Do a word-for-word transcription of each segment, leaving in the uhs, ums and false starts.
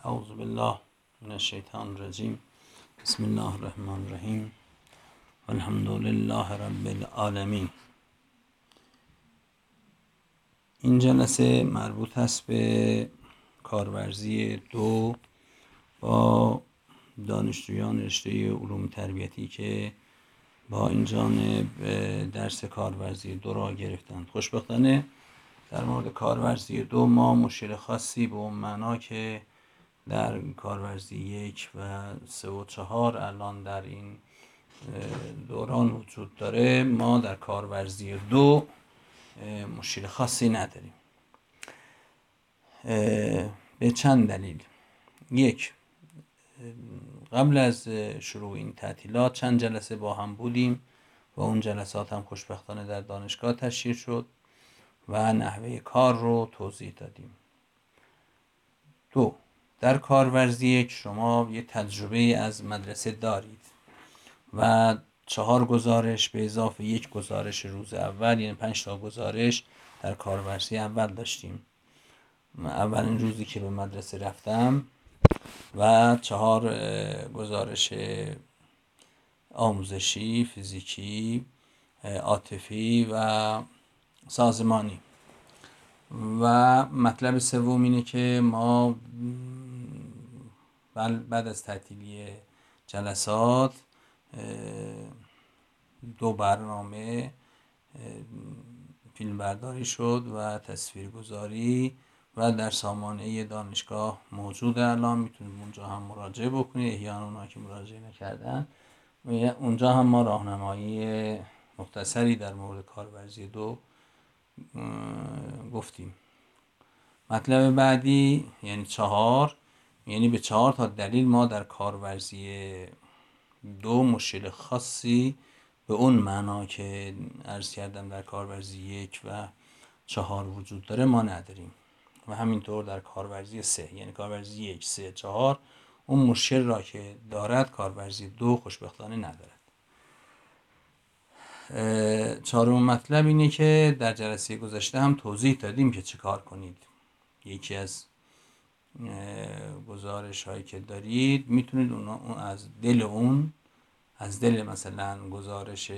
اعوذ بالله من الشیطان الرجیم. بسم الله الرحمن الرحیم. الحمد لله رب العالمین. این جلسه مربوط است به کارورزی دو با دانشجویان رشته علوم تربیتی که با این جانب درس کارورزی دو را گرفتند. خوشبختانه در مورد کارورزی دو ما مشکل خاصی به اون معنا که در کارورزی یک و سه و چهار الان در این دوران وجود داره، ما در کارورزی دو مشکل خاصی نداریم به چند دلیل. یک، قبل از شروع این تعطیلات چند جلسه با هم بودیم و اون جلسات هم خوشبختانه در دانشگاه تشریح شد و نحوه کار رو توضیح دادیم. دو، در کارورزی یک شما یه تجربه از مدرسه دارید و چهار گزارش به اضافه یک گزارش روز اول، یعنی پنج تا گزارش در کارورزی اول داشتیم. اولین روزی که به مدرسه رفتم و چهار گزارش آموزشی، فیزیکی، عاطفی و سازمانی. و مطلب سوم اینه که ما بعد از تعطیلی جلسات دو برنامه فیلم برداری شد و تصویرگذاری و در سامانه دانشگاه موجوده. الان میتونید اونجا هم مراجعه بکنید، احیانا اونها که مراجعه نکردن اونجا هم ما راهنمایی مختصری در مورد کارورزی دو گفتیم. مطلب بعدی یعنی چهار، یعنی به چهار تا دلیل ما در کارورزی دو مشکل خاصی به اون معنا که عرض کردم در کارورزی یک و چهار وجود داره ما نداریم و همینطور در کارورزی سه، یعنی کارورزی یک، سه، چهار اون مشکل را که دارد کارورزی دو خوشبختانه ندارد. چهارم مطلب اینه که در جلسه گذشته هم توضیح دادیم که چه کار کنید. یکی از گزارش هایی که دارید میتونید اون از دل اون از دل مثلا گزارش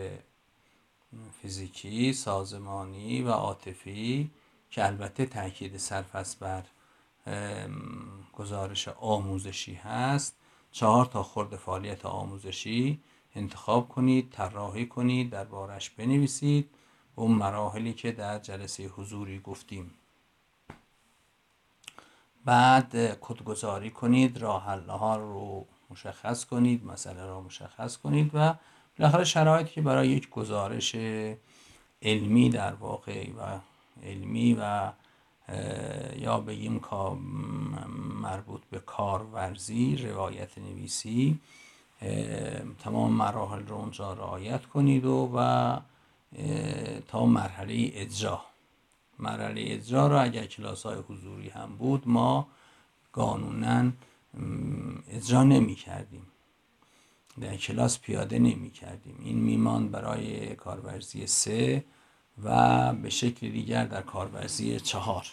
فیزیکی، سازمانی و عاطفی که البته تاکید صرف است بر گزارش آموزشی هست، چهار تا خرد فعالیت آموزشی انتخاب کنید، طراحی کنید، دربارش بنویسید اون مراحلی که در جلسه حضوری گفتیم. بعد کدگذاری کنید، راه حل ها رو مشخص کنید، مسئله رو مشخص کنید و بالاخره شرایطی که برای یک گزارش علمی در واقع و علمی و یا بگیم مربوط به کارورزی، روایت نویسی، تمام مراحل رو اونجا رعایت کنید و, و تا مرحله اجرا. مرحله اجرا رو اگر کلاس های حضوری هم بود ما قانونا اجرا نمی کردیم، در کلاس پیاده نمی کردیم. این میمان برای کارورزی سه و به شکل دیگر در کارورزی چهار.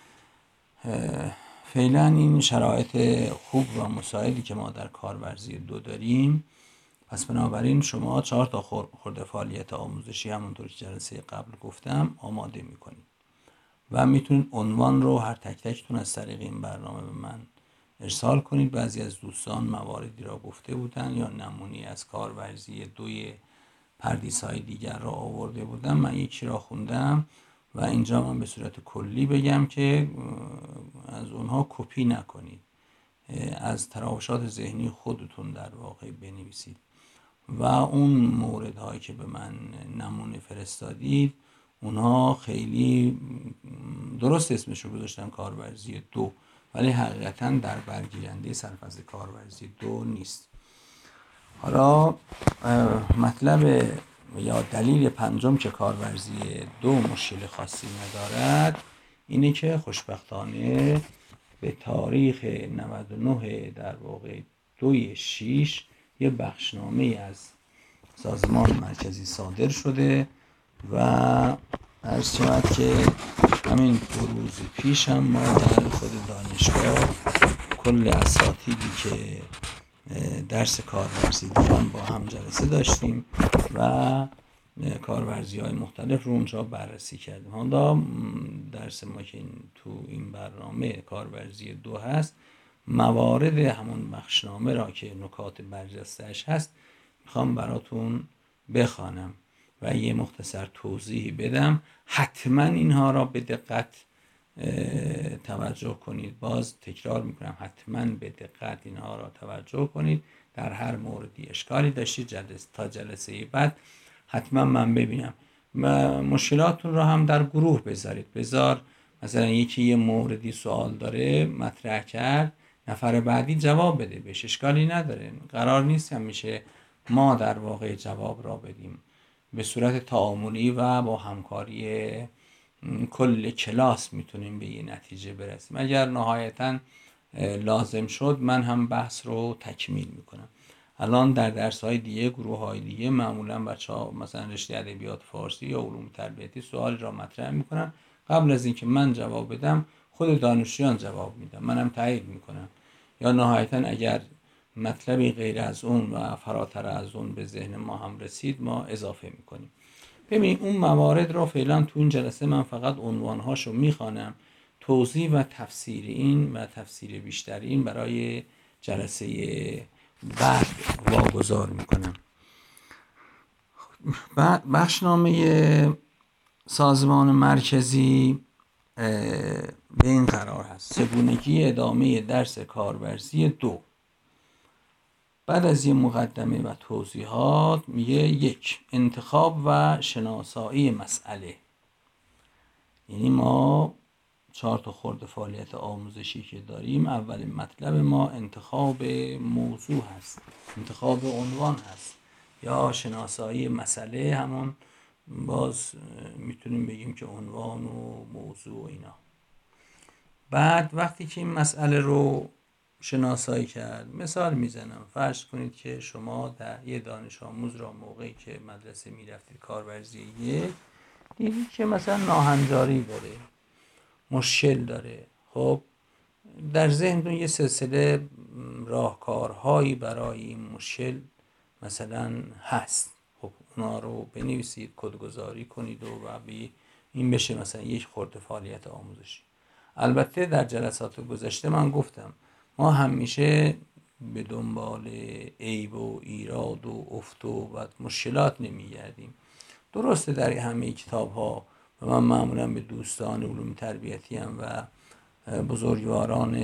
فعلا این شرایط خوب و مساعدی که ما در کارورزی دو داریم. پس بنابراین شما چهار تا خرد فعالیت آموزشی همونطور که جلسه قبل گفتم آماده میکنید و میتونید عنوان رو هر تک تکتون از طریق این برنامه به من ارسال کنید. بعضی از دوستان مواردی را گفته بودن یا نمونی از کارورزی دوی پردیس های دیگر را آورده بودن، من یکی را خوندم و اینجا من به صورت کلی بگم که از اونها کپی نکنید، از تراوشات ذهنی خودتون در واقع بنویسید و اون موردهایی که به من نمونه فرستادید اونها خیلی درست اسمش رو گذاشتم کارورزی دو، ولی حقیقتا در برگیرنده سرفصل کارورزی دو نیست. حالا مطلب یا دلیل پنجم که کارورزی دو مشکل خاصی ندارد اینه که خوشبختانه به تاریخ نود و نه در واقع دوی شیش یه بخشنامه از سازمان مرکزی صادر شده و عرض شود که همین دو روز پیش هم ما در خود دانشگاه کل اساتیدی که درس کارورزی دارن با هم جلسه داشتیم و کارورزی های مختلف رو اونجا بررسی کردیم. حالا درس ما که تو این برنامه کارورزی دو هست، موارد همون بخشنامه را که نکات برجسته‌اش هست میخوام براتون بخوانم و یه مختصر توضیح بدم. حتما اینها را به دقت توجه کنید. باز تکرار میکنم، حتما به دقت اینها را توجه کنید. در هر موردی اشکالی داشتید جلسه تا جلسه بعد حتما من ببینم. مشکلاتون را هم در گروه بذارید. بذار مثلا یکی یه موردی سوال داره مطرح کرد، نفر بعدی جواب بده، بهش اشکالی نداره. قرار نیست همیشه ما در واقع جواب را بدیم. به صورت تعاملی و با همکاری کل کلاس میتونیم به یه نتیجه برسیم. اگر نهایتا لازم شد من هم بحث رو تکمیل میکنم. الان در درس های دیگه، گروه های دیگه، معمولا بچه ها مثلا رشته ادبیات فارسی یا علوم تربیتی سوال را مطرح میکنن، قبل از اینکه من جواب بدم خود دانشجویان جواب میدن، منم تایید میکنم. یا نهایتا اگر مطلبی غیر از اون و فراتر از اون به ذهن ما هم رسید ما اضافه میکنیم. ببینید اون موارد را فعلا تو این جلسه من فقط عنوانهاشو میخوانم، توضیح و تفسیر این و تفسیر بیشتر این برای جلسه بعد واگذار میکنم. بخشنامه سازمان مرکزی به این قرار هست: چگونگی ادامه درس کارورزی دو. بعد از یه مقدمه و توضیحات میگه یک، انتخاب و شناسایی مسئله. یعنی ما چهار تا خورده فعالیت آموزشی که داریم، اول مطلب ما انتخاب موضوع هست، انتخاب عنوان هست یا شناسایی مسئله. همون باز میتونیم بگیم که عنوان و موضوع و اینا. بعد وقتی که این مسئله رو شناسایی کرد، مثال میزنم، فرض کنید که شما در یه دانش آموز را موقعی که مدرسه میرفتید کارورزی یک، دیدید که مثلا ناهنجاری داره، مشکل داره. خب در ذهنتون یه سلسله راهکارهایی برای این مشکل مثلا هست. خب اونا رو بنویسید، کدگذاری کنید و, و به این بشه مثلا یک خورده فعالیت آموزشی. البته در جلسات گذشته من گفتم ما همیشه به دنبال عیب و ایراد و افت و مشکلات نمیگردیم. درسته در همه کتاب ها و من معمولا به دوستان علوم تربیتی هم و بزرگواران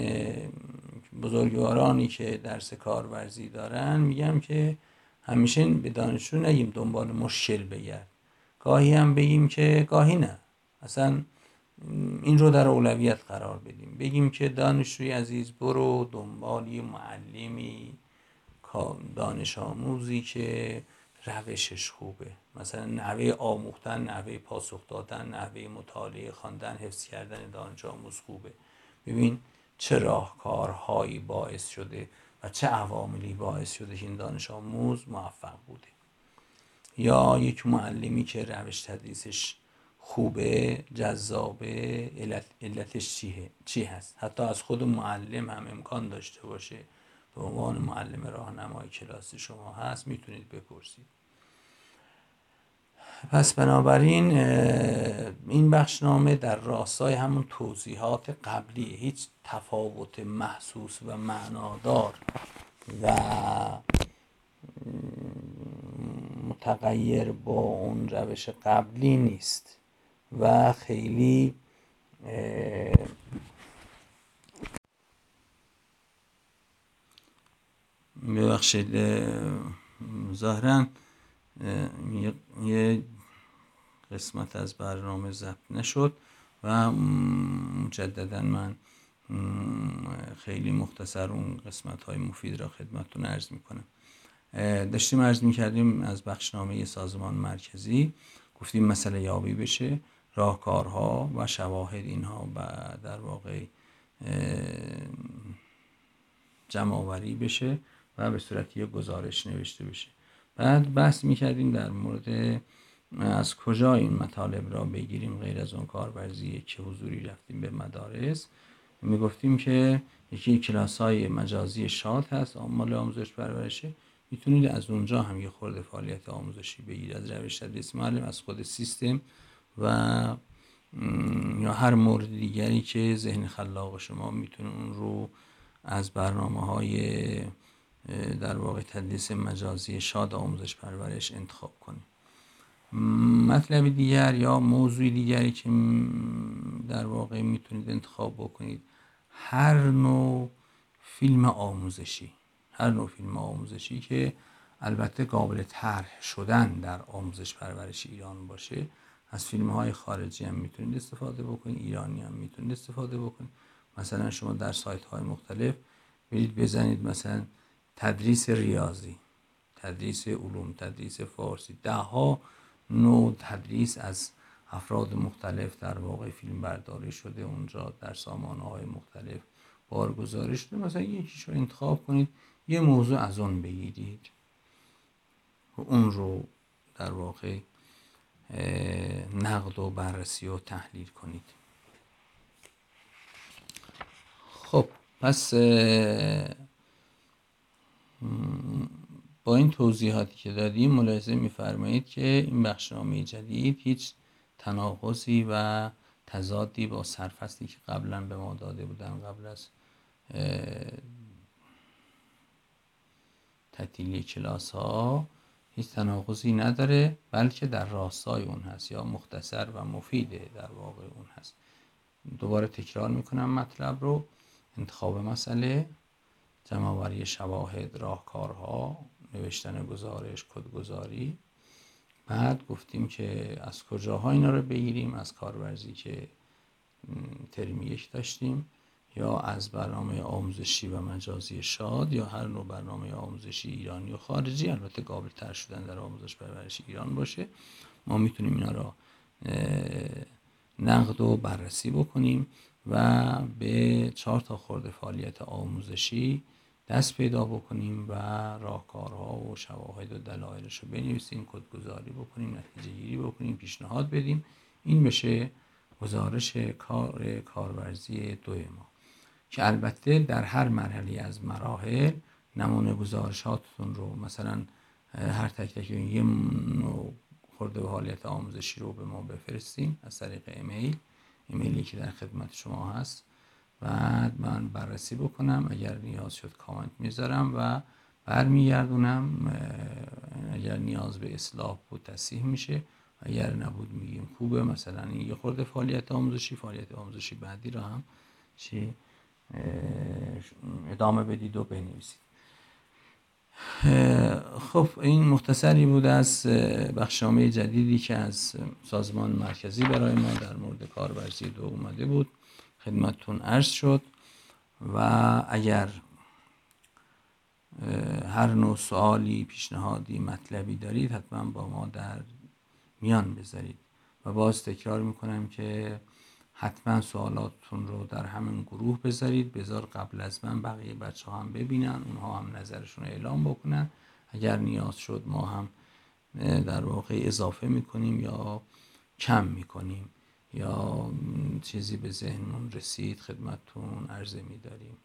بزرگوارانی که درس کارورزی دارن میگم که همیشه به دانشجو نگیم دنبال مشکل بگرد، گاهی هم بگیم که گاهی نه، اصلا این رو در اولویت قرار بدیم. بگیم که دانشجوی عزیز برو دنبال معلمی دانش آموزی که روشش خوبه، مثلا نحوه آموختن، نحوه پاسخ دادن، نحوه مطالعه، خواندن، حفظ کردن دانش آموز خوبه. ببین چه راهکارهایی باعث شده و چه عواملی باعث شده که این دانش آموز موفق بوده. یا یک معلمی که روش تدریسش خوبه، جذابه، علت علتش چیه؟ چی هست؟ حتی از خود معلم هم امکان داشته باشه، به عنوان معلم راهنمای کلاس شما هست، میتونید بپرسید. پس بنابراین این بخشنامه در راستای همون توضیحات قبلی، هیچ تفاوت محسوس و معنادار و متغیر با اون روش قبلی نیست و خیلی ببخشید ظاهراً یه قسمت از برنامه ضبط نشد و مجددا من خیلی مختصر اون قسمت های مفید را خدمتتون عرض میکنم. داشتیم عرض میکردیم از بخشنامه سازمان مرکزی، گفتیم مسئله یابی بشه، راهکارها و شواهد اینها و در واقع جمع آوری بشه و به صورت یک گزارش نوشته بشه. بعد بحث میکردیم در مورد از کجا این مطالب را بگیریم غیر از اون کارورزی که حضوری رفتیم به مدارس. میگفتیم که یکی کلاس های مجازی شاد هست، آمال آموزش پرورشه. میتونید از اونجا هم یه خورده فعالیت آموزشی بگیرید، از روش تدریس معلم، از خود سیستم و یا هر مورد دیگری که ذهن خلاق شما میتونه اون رو از برنامه های در واقع تدریس مجازی شاد آموزش پرورش انتخاب کنید. مطلب دیگر یا موضوع دیگری که در واقع میتونید انتخاب بکنید، هر نوع فیلم آموزشی، هر نوع فیلم آموزشی که البته قابل طرح شدن در آموزش پرورش ایران باشه. از فیلم های خارجی هم میتونید استفاده بکنید، ایرانی هم میتونید استفاده بکنید. مثلا شما در سایت های مختلف برید بزنید مثلا تدریس ریاضی، تدریس علوم، تدریس فارسی، ده ها نوع تدریس از افراد مختلف در واقع فیلم برداری شده اونجا در سامانه های مختلف بارگذاری شده. مثلا یکیش رو انتخاب کنید، یه موضوع از اون بگیرید و اون رو در واقع نقد و بررسی و تحلیل کنید. خب پس با این توضیحاتی که دادیم ملاحظه می‌فرمایید که این بخشنامه جدید هیچ تناقضی و تضادی با سرفصلی که قبلا به ما داده بودن قبل از تعطیلی کلاس ها هیچ تناقضی نداره، بلکه در راستای اون هست یا مختصر و مفیده در واقع اون هست. دوباره تکرار میکنم مطلب رو: انتخاب مسئله، جمع‌آوری شواهد، راهکارها، نوشتن گزارش، کدگذاری. بعد گفتیم که از کجاها اینا رو بگیریم، از کارورزی که ترم یک داشتیم یا از برنامه آموزشی و مجازی شاد یا هر نوع برنامه آموزشی ایرانی و خارجی، البته قابل تر شدن در آموزش پرورش ایران باشه. ما میتونیم اینا رو نقد و بررسی بکنیم و به چهار تا خورده فعالیت آموزشی دست پیدا بکنیم و راهکارها و شواهد و دلایلش رو بنویسیم، کدگذاری بکنیم، نتیجه گیری بکنیم، پیشنهاد بدیم. این بشه گزارش کار کارورزی دو ما که البته در هر مرحله از مراحل نمونه گزارشاتتون رو مثلا هر تک تک یه نوع خورده فعالیت آموزشی رو به ما بفرستیم از طریق ایمیل، ایمیلی که در خدمت شما هست. بعد من بررسی بکنم، اگر نیاز شد کامنت میذارم و برمیگردونم. اگر نیاز به اصلاح بود تصحیح میشه، اگر نبود میگیم خوبه. مثلا این یه خورده فعالیت آموزشی فعالیت آموزشی بعدی را هم چی ادامه بدید و بنویسید. خب این مختصری بود از بخشنامه جدیدی که از سازمان مرکزی برای ما در مورد کارورزی دو اومده بود، خدمتتون عرض شد. و اگر هر نوع سوالی، پیشنهادی، مطلبی دارید حتما با ما در میان بذارید. و باز تکرار میکنم که حتما سوالاتتون رو در همین گروه بذارید، بذار قبل از من بقیه بچه ها هم ببینن، اونها هم نظرشون رو اعلام بکنن. اگر نیاز شد ما هم در واقع اضافه میکنیم یا کم میکنیم یا چیزی به ذهنمون رسید خدمتتون عرضه میداریم.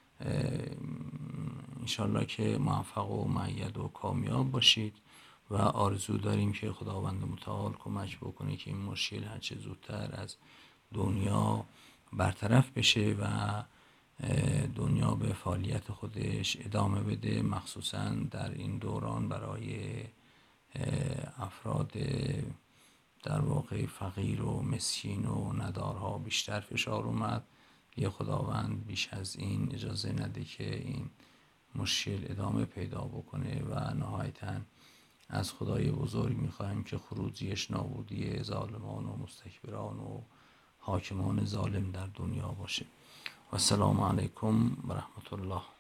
انشالله که موفق و مؤید و کامیاب باشید و آرزو داریم که خداوند متعال کمک بکنه که این مشکل هرچه زودتر از دنیا برطرف بشه و دنیا به فعالیت خودش ادامه بده، مخصوصا در این دوران برای افراد در واقع فقیر و مسکین و ندارها بیشتر فشار اومد. یه خداوند بیش از این اجازه نده که این مشکل ادامه پیدا بکنه و نهایتاً از خدای بزرگ میخواهیم که خروجیش نابودی ظالمان و مستکبران و حاکمان ظالم در دنیا باشه. و السلام علیکم و رحمت الله.